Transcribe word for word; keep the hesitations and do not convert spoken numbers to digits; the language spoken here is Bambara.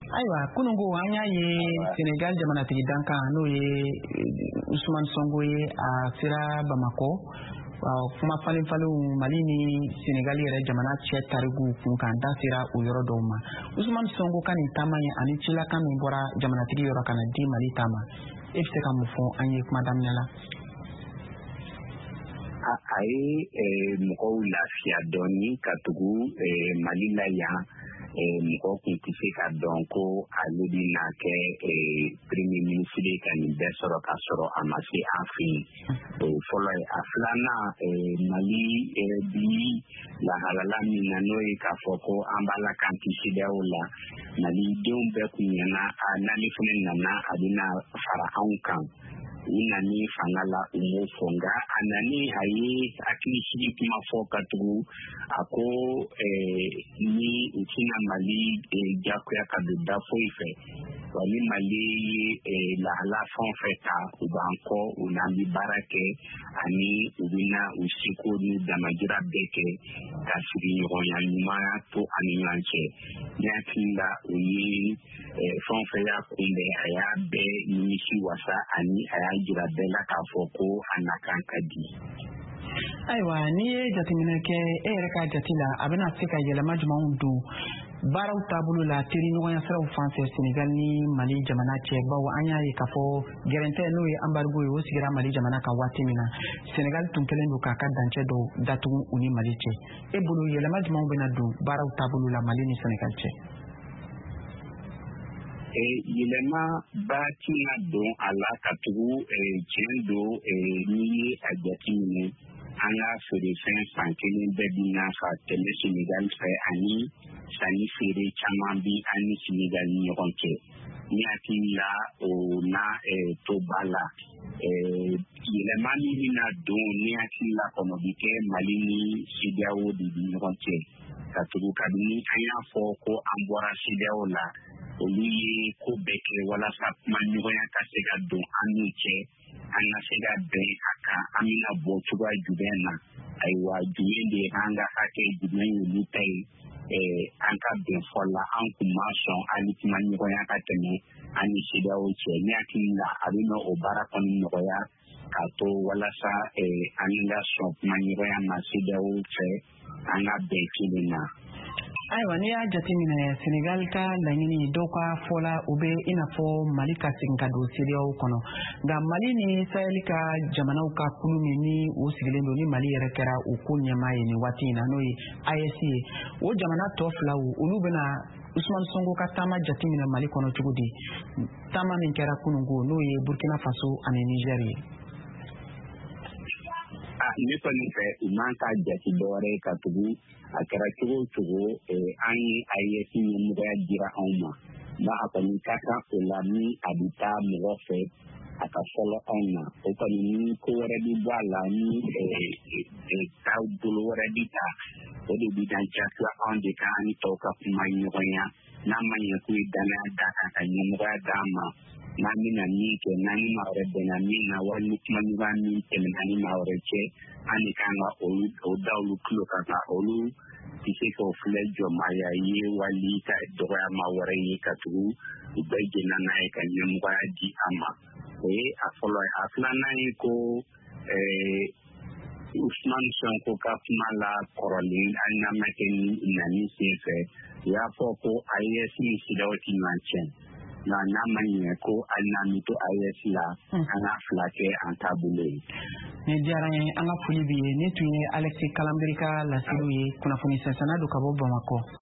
Ayiwa kunungo an y'a ye Senegal jamanatigi dankan n'o ye Ousmane Sonko ye a sera Bamako kuma falen falenw Mali ni Senegal yɛrɛ jamana cɛ tariku kun kan da sera o yɔrɔ dɔw ma. Ousmane Sonko ka nin taama ye ani cilakan min bɔra jamanatigi yɔrɔ kana di Mali taama e bɛ se ka mun fɔ an ye kuma daminɛ la? A ye mɔgɔw lafiya dɔɔni ka tugu Mali la yan mɔgɔw kun tɛ se ka dɔn ko ale bɛna kɛ premier ministre ka nin bɛɛ sɔrɔ ka sɔrɔ a ma se an fɛ yen. Fɔlɔ ye a filanan Mali bi lahalala min na n'o ye k'a fɔ ko an b'a la k'an ti C E D E A O la Malidenw bɛɛ kun ɲɛna n'ale fana nana a bɛna fara anw kan. U nani fanga la u m'o fɔ nka a nani a ye hakilisigi kuma fɔ ka tugu a ko ni u tɛna Mali jagoya ka don da foyi fɛ wa ni Mali ye lahala fɛn o fɛn ta u b'an kɔ u n'an bɛ baara kɛ ani u bɛna u seko ni damajira bɛɛ kɛ ka sigiɲɔgɔnya ɲuman to ani ɲɔgɔn cɛ. Ne hakili la u ye fɛn o fɛn y'a kunbɛn a y'a bɛɛ nimisi wasa ani a y'a jira bɛɛ la k'a fɔ ko a na kan ka di. Ayiwa n'i ye jateminɛ kɛ e yɛrɛ ka jate la a bɛna se ka yɛlɛma jumɛnw don baaraw taabolo la teriɲɔgɔnya siraw fan fɛ Senegal ni Mali jamana cɛ bawo an y'a ye k'a fɔ gɛrɛntɛ n'o ye embargo ye o sigira Mali jamana kan waati min na Senegal tun kɛlen don k'a ka dancɛ dɔw datugu u ni Mali cɛ. E bolo yɛlɛma jumɛnw bɛna don baaraw taabolo la Mali ni Senegal cɛ? Yɛlɛma ba tɛna don a la ka tugu tiɲɛ don n'i ye a jateminɛ an ka feerefɛn san kelen bɛɛ bi na fa tɛmɛ Senegal fɛ ani sanni feere caman bi an ni Senegal ni ɲɔgɔn cɛ. Ni hakili la o na to ba la yɛlɛma min bɛna don ni hakili la kɔnɔ bi kɛ Mali ni C E D E A O de bi ɲɔgɔn cɛ ka tugu kabini an y'a fɔ ko an bɔra C E D E A O la olu ye ko bɛɛ kɛ walasa kuma ɲɔgɔnya ka se ka don an n'u cɛ an ka se ka bɛn a kan an bɛna bɔ cogoya jumɛn na ayiwa jumɛn de an ka hakɛ jumɛn y'olu ta ye an ka bɛn fɔ la an kun ma sɔn ani kuma ɲɔgɔnya ka tɛmɛ an ni C E D E A O cɛ. Ne hakili la a bɛna o baara kɔni nɔgɔya k'a to walasa an ka sɔn kuma ɲɔgɔnya ma C E D E A O fɛ an ka bɛn kelen na. Ayiwa n'i y'a jateminɛ Senegal ka laɲini dɔw ka fɔ la u bɛ i n'a fɔ Mali ka segin ka don C E D E A O kɔnɔ nka Mali ni Sahel ka jamanaw ka kulu min ni o sigilen don ni Mali yɛrɛ kɛra o ko ɲɛmaa ye nin waati in na n'o ye A E S ye o jamana tɔ filaw olu bɛna Ousmane Sonko ka taama jateminɛ Mali kɔnɔ cogo di taama min kɛra kunungo n'o ye Burkina Faso ani Niger ye. Ne kɔni fɛ u man ka jate dɔwɛrɛ ka tugu a kɛra cogo o cogo an ye A E S ɲɛmɔgɔya dira anw ma nka a kɔni ka kan o la ni a bɛ taa mɔgɔ fɛ a ka fɔlɔ anw na o kɔni ni ko wɛrɛ bɛ bɔ a la ni taabolo wɛrɛ bɛ ta o de bɛ na jagoya anw de kan ani tɔw ka kuma ɲɔgɔnya n'a ma ɲɛ k'u ye danaya d'a kan ka ɲɛmɔgɔya d'a ma n'an bɛna min kɛ n'an ni maa wɛrɛ bɛnna min na wali ni kuma ɲɔgɔnya min tɛmɛna ni maa wɛrɛ cɛ an de kan ka o da olu tulo kan ka olu tɛ se k'o filɛ jɔnmaaya ye wali ka dɔgɔyama wɛrɛ ye ka tugu u bɛɛ jɛnna n'a ye ka ɲɛmɔgɔya di an ma o ye a fɔlɔ ye a filanan ye ko Ousmane Sonko ka kuma la kɔrɔlen hali n'a ma kɛ ni nani sen fɛ u y'a fɔ ko A E S ni C E D E A O tɛ ɲɔgɔn cɛ nka n'a ma ɲɛ ko hali n'an bɛ to A E S la an ka fila kɛ an taabolo ye. Ni diyara n ye an ka foli b'i ye ne tun ye Alex Kalanbiri ka laseliw ye kunnafoni sɛnsɛnna don ka bɔ Bamakɔ.